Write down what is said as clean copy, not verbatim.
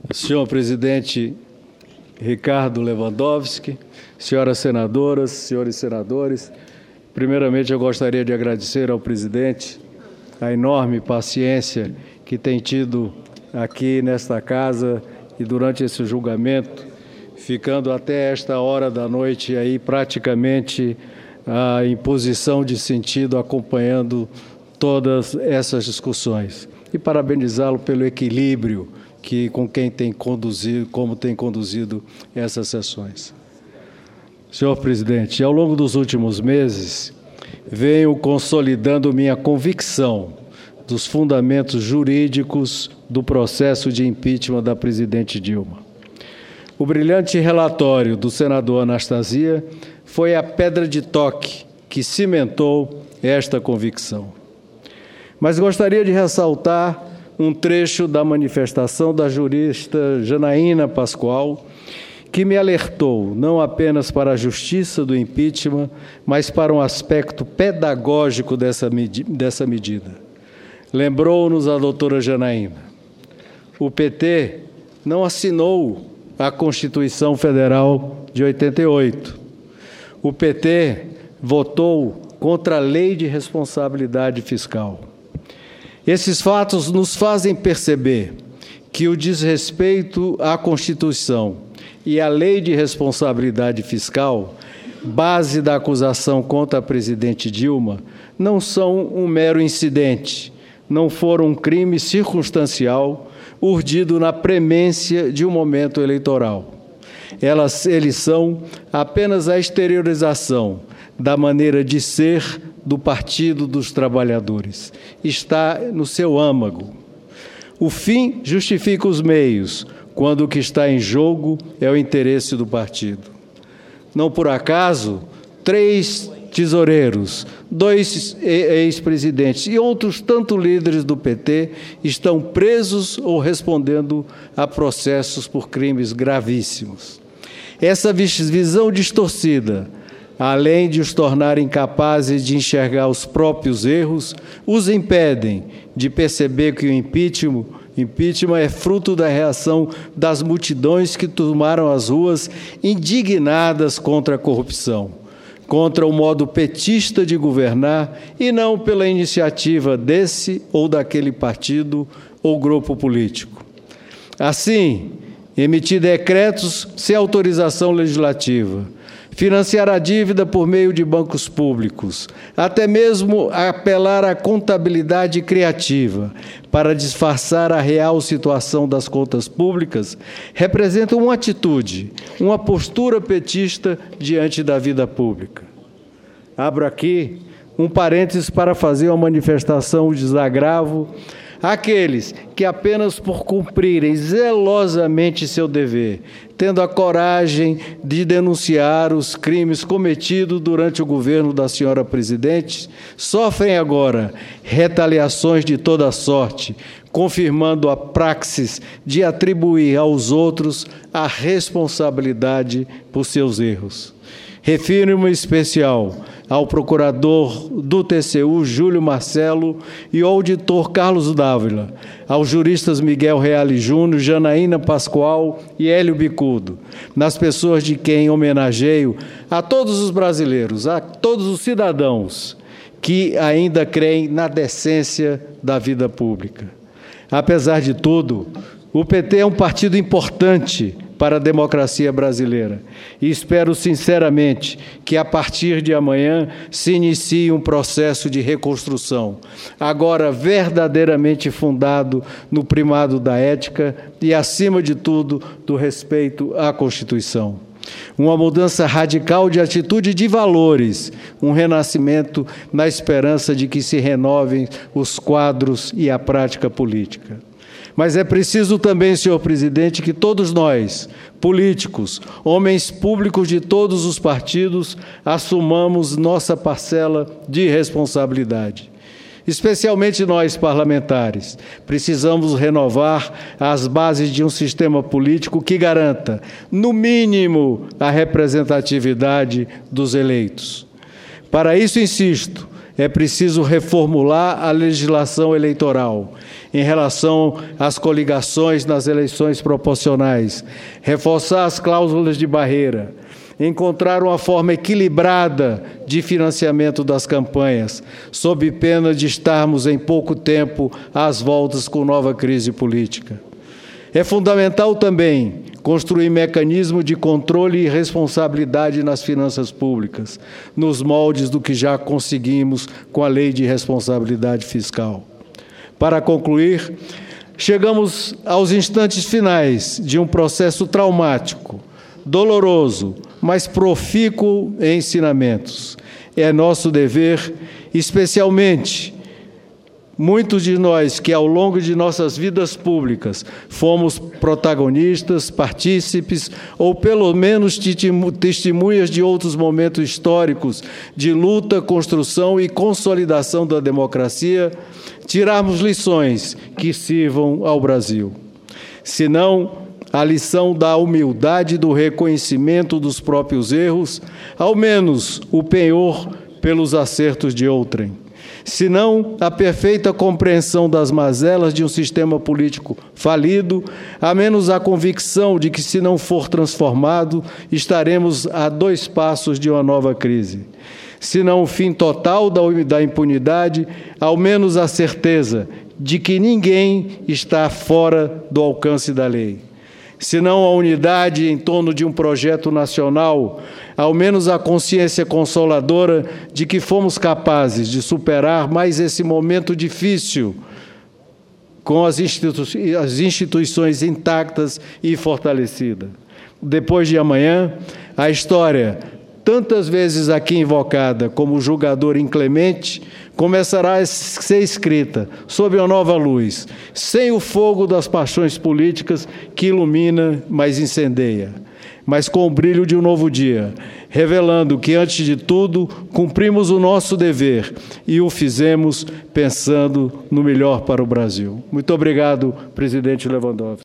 Senhor presidente Ricardo Lewandowski, senhoras senadoras, senhores senadores, primeiramente eu gostaria de agradecer ao presidente a enorme paciência que tem tido aqui nesta casa e durante esse julgamento, ficando até esta hora da noite aí praticamente a imposição de sentido acompanhando todas essas discussões. E parabenizá-lo pelo equilíbrio como tem conduzido essas sessões. Senhor presidente, ao longo dos últimos meses, venho consolidando minha convicção dos fundamentos jurídicos do processo de impeachment da presidente Dilma. O brilhante relatório do senador Anastasia foi a pedra de toque que cimentou esta convicção. Mas gostaria de ressaltar um trecho da manifestação da jurista Janaína Pascoal, que me alertou não apenas para a justiça do impeachment, mas para um aspecto pedagógico dessa medida. Lembrou-nos a doutora Janaína: o PT não assinou a Constituição Federal de 88. O PT votou contra a Lei de Responsabilidade Fiscal. Esses fatos nos fazem perceber que o desrespeito à Constituição e à Lei de Responsabilidade Fiscal, base da acusação contra a presidente Dilma, não são um mero incidente, não foram um crime circunstancial urdido na premência de um momento eleitoral. Eles são apenas a exteriorização da maneira de ser do Partido dos Trabalhadores. Está no seu âmago. O fim justifica os meios, quando o que está em jogo é o interesse do partido. Não por acaso, 3 tesoureiros, 2 ex-presidentes e outros tantos líderes do PT estão presos ou respondendo a processos por crimes gravíssimos. Essa visão distorcida, além de os tornar incapazes de enxergar os próprios erros, os impedem de perceber que o impeachment é fruto da reação das multidões que tomaram as ruas indignadas contra a corrupção, contra o modo petista de governar e não pela iniciativa desse ou daquele partido ou grupo político. Assim, emitir decretos sem autorização legislativa, financiar a dívida por meio de bancos públicos, até mesmo apelar à contabilidade criativa para disfarçar a real situação das contas públicas, representa uma atitude, uma postura petista diante da vida pública. Abro aqui um parênteses para fazer uma manifestação de desagravo àqueles que apenas por cumprirem zelosamente seu dever, tendo a coragem de denunciar os crimes cometidos durante o governo da senhora presidente, sofrem agora retaliações de toda sorte, confirmando a praxis de atribuir aos outros a responsabilidade por seus erros. Refiro-me em especial ao procurador do TCU, Júlio Marcelo, e ao auditor Carlos Dávila, aos juristas Miguel Reale Júnior, Janaína Pascoal e Hélio Bicudo, nas pessoas de quem homenageio a todos os brasileiros, a todos os cidadãos que ainda creem na decência da vida pública. Apesar de tudo, o PT é um partido importante para a democracia brasileira e espero sinceramente que a partir de amanhã se inicie um processo de reconstrução, agora verdadeiramente fundado no primado da ética e, acima de tudo, do respeito à Constituição. Uma mudança radical de atitude e de valores, um renascimento na esperança de que se renovem os quadros e a prática política. Mas é preciso também, senhor presidente, que todos nós, políticos, homens públicos de todos os partidos, assumamos nossa parcela de responsabilidade. Especialmente nós, parlamentares, precisamos renovar as bases de um sistema político que garanta, no mínimo, a representatividade dos eleitos. Para isso, insisto, é preciso reformular a legislação eleitoral em relação às coligações nas eleições proporcionais, reforçar as cláusulas de barreira, encontrar uma forma equilibrada de financiamento das campanhas, sob pena de estarmos em pouco tempo às voltas com nova crise política. É fundamental também construir mecanismo de controle e responsabilidade nas finanças públicas, nos moldes do que já conseguimos com a Lei de Responsabilidade Fiscal. Para concluir, chegamos aos instantes finais de um processo traumático, doloroso, mas profícuo em ensinamentos. É nosso dever, especialmente muitos de nós que, ao longo de nossas vidas públicas, fomos protagonistas, partícipes ou, pelo menos, testemunhas de outros momentos históricos de luta, construção e consolidação da democracia, tirarmos lições que sirvam ao Brasil. Senão, a lição da humildade, do reconhecimento dos próprios erros, ao menos o penhor pelos acertos de outrem. Senão, a perfeita compreensão das mazelas de um sistema político falido, a menos a convicção de que, se não for transformado, estaremos a 2 passos de uma nova crise. Se não o fim total da impunidade, ao menos a certeza de que ninguém está fora do alcance da lei. Se não a unidade em torno de um projeto nacional, ao menos a consciência consoladora de que fomos capazes de superar mais esse momento difícil com as instituições intactas e fortalecidas. Depois de amanhã, a história, tantas vezes aqui invocada como julgador inclemente, começará a ser escrita sob uma nova luz, sem o fogo das paixões políticas que ilumina, mas incendeia, mas com o brilho de um novo dia, revelando que, antes de tudo, cumprimos o nosso dever e o fizemos pensando no melhor para o Brasil. Muito obrigado, presidente Lewandowski.